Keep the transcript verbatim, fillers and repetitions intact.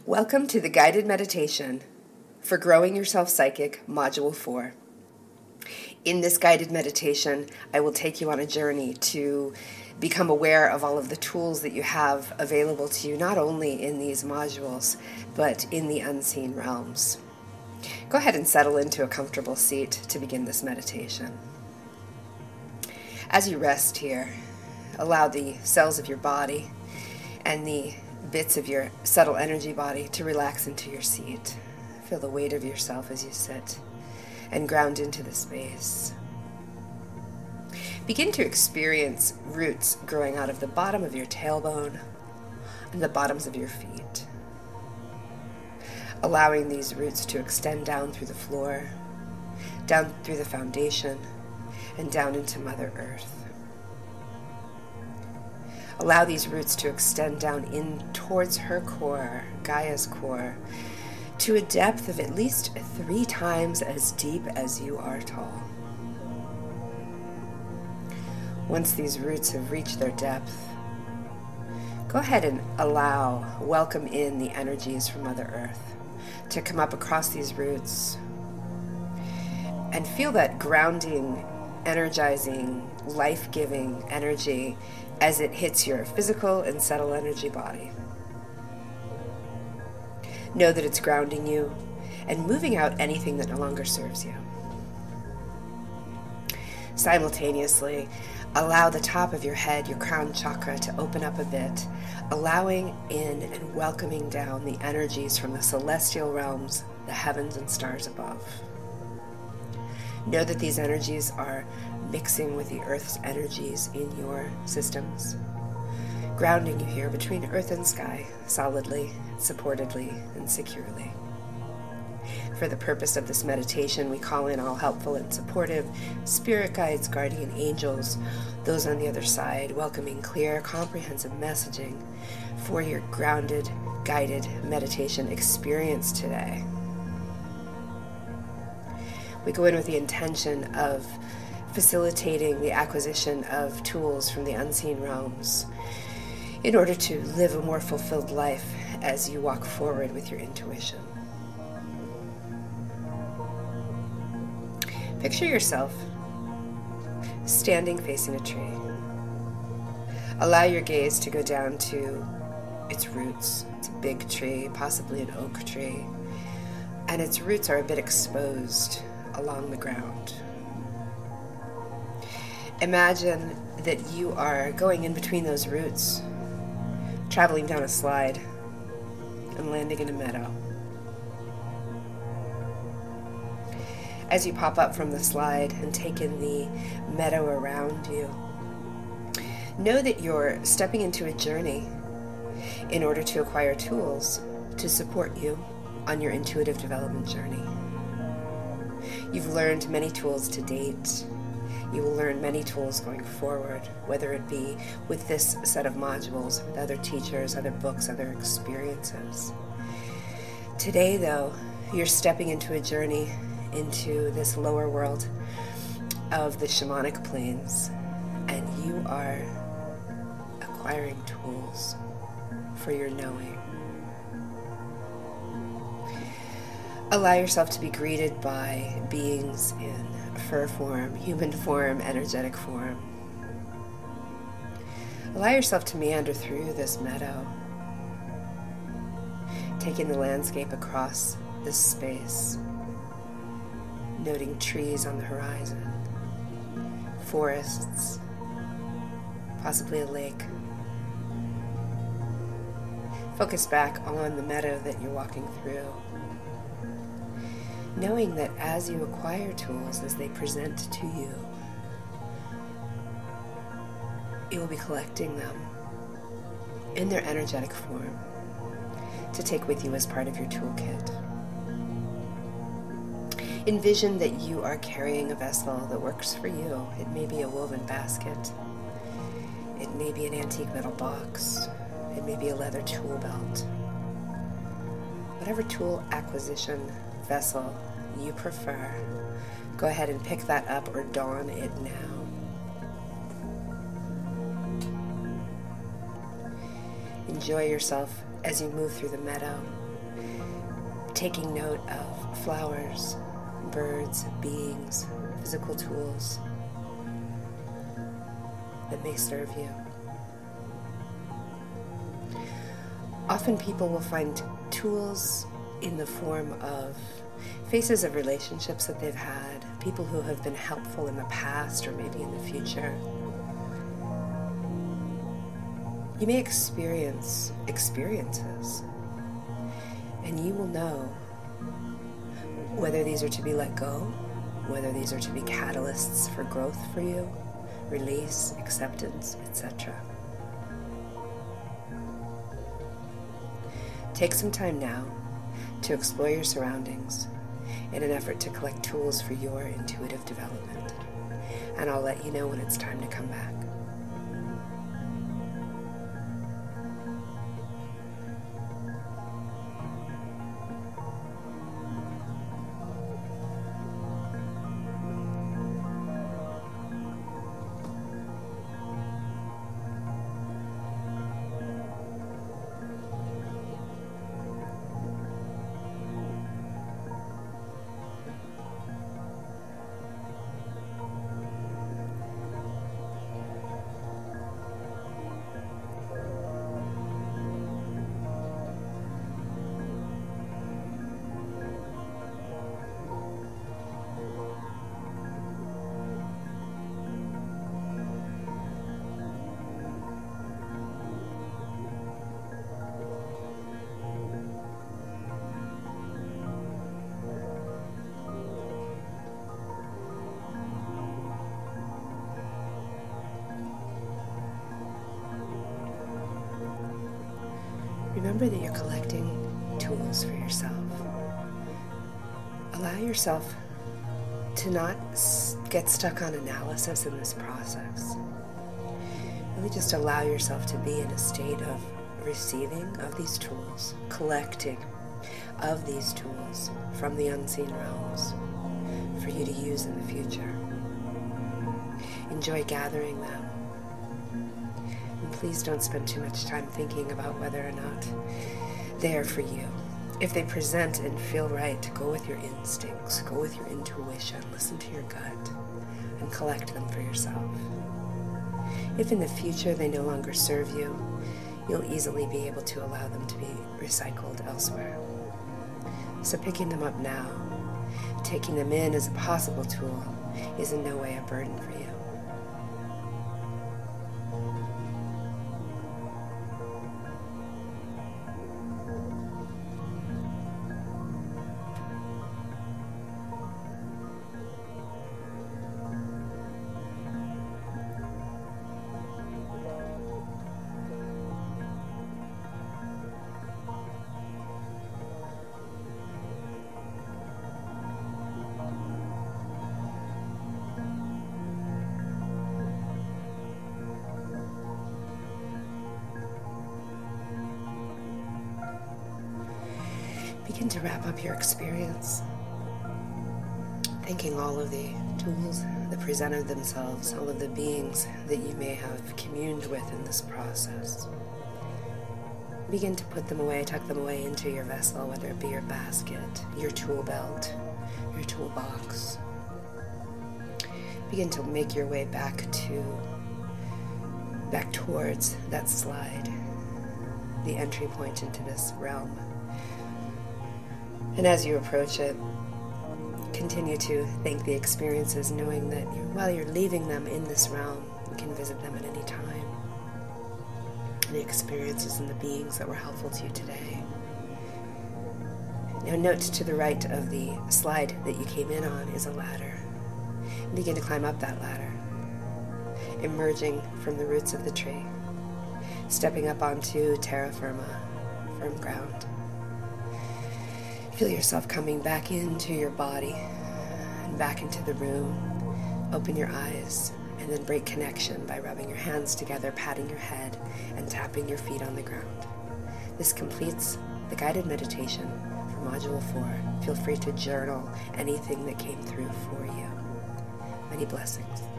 Welcome to the Guided Meditation for Growing Yourself Psychic, Module four. In this guided meditation, I will take you on a journey to become aware of all of the tools that you have available to you, not only in these modules, but in the unseen realms. Go ahead and settle into a comfortable seat to begin this meditation. As you rest here, allow the cells of your body and the bits of your subtle energy body to relax into your seat. Feel the weight of yourself as you sit and ground into the space. Begin to experience roots growing out of the bottom of your tailbone and the bottoms of your feet. Allowing these roots to extend down through the floor, down through the foundation, and down into Mother Earth. Allow these roots to extend down in towards her core, Gaia's core, to a depth of at least three times as deep as you are tall. Once these roots have reached their depth, go ahead and allow, welcome in the energies from Mother Earth to come up across these roots and feel that grounding, energizing, life-giving energy as it hits your physical and subtle energy body. Know that it's grounding you and moving out anything that no longer serves you. Simultaneously, allow the top of your head, your crown chakra, to open up a bit, allowing in and welcoming down the energies from the celestial realms, the heavens and stars above. Know that these energies are mixing with the Earth's energies in your systems, grounding you here between earth and sky, solidly, supportedly, and securely. For the purpose of this meditation, we call in all helpful and supportive spirit guides, guardian angels, those on the other side, welcoming clear, comprehensive messaging for your grounded, guided meditation experience today. We go in with the intention of facilitating the acquisition of tools from the unseen realms in order to live a more fulfilled life as you walk forward with your intuition. Picture yourself standing facing a tree. Allow your gaze to go down to its roots. It's a big tree, possibly an oak tree, and its roots are a bit exposed along the ground. Imagine that you are going in between those roots, traveling down a slide, and landing in a meadow. As you pop up from the slide and take in the meadow around you, know that you're stepping into a journey in order to acquire tools to support you on your intuitive development journey. You've learned many tools to date. You will learn many tools going forward, whether it be with this set of modules, with other teachers, other books, other experiences. Today, though, you're stepping into a journey into this lower world of the shamanic planes, and you are acquiring tools for your knowing. Allow yourself to be greeted by beings in fur form, human form, energetic form. Allow yourself to meander through this meadow, taking the landscape across this space, noting trees on the horizon, forests, possibly a lake. Focus back on the meadow that you're walking through, knowing that as you acquire tools, as they present to you, you will be collecting them in their energetic form to take with you as part of your toolkit. Envision that you are carrying a vessel that works for you. It may be a woven basket. It may be an antique metal box. It may be a leather tool belt. Whatever tool acquisition vessel you prefer, go ahead and pick that up or don it now. Enjoy yourself as you move through the meadow, taking note of flowers, birds, beings, physical tools that may serve you. Often people will find tools in the form of faces of relationships that they've had, people who have been helpful in the past or maybe in the future. You may experience experiences, and you will know whether these are to be let go, whether these are to be catalysts for growth for you, release, acceptance, et cetera. Take some time now to explore your surroundings in an effort to collect tools for your intuitive development. And I'll let you know when it's time to come back. Remember that you're collecting tools for yourself. Allow yourself to not get stuck on analysis in this process. Really just allow yourself to be in a state of receiving of these tools, collecting of these tools from the unseen realms for you to use in the future. Enjoy gathering them. Please don't spend too much time thinking about whether or not they are for you. If they present and feel right, go with your instincts, go with your intuition, listen to your gut, and collect them for yourself. If in the future they no longer serve you, you'll easily be able to allow them to be recycled elsewhere. So picking them up now, taking them in as a possible tool, is in no way a burden for you. Begin to wrap up your experience, thanking all of the tools that presented themselves, all of the beings that you may have communed with in this process. Begin to put them away, tuck them away into your vessel, whether it be your basket, your tool belt, your toolbox. Begin to make your way back to, back towards that slide, the entry point into this realm. And as you approach it, continue to thank the experiences, knowing that you, while you're leaving them in this realm, you can visit them at any time. The experiences and the beings that were helpful to you today. Now note to the right of the slide that you came in on is a ladder. Begin to climb up that ladder, emerging from the roots of the tree, stepping up onto terra firma, firm ground. Feel yourself coming back into your body and back into the room. Open your eyes and then break connection by rubbing your hands together, patting your head, and tapping your feet on the ground. This completes the guided meditation for Module four. Feel free to journal anything that came through for you. Many blessings.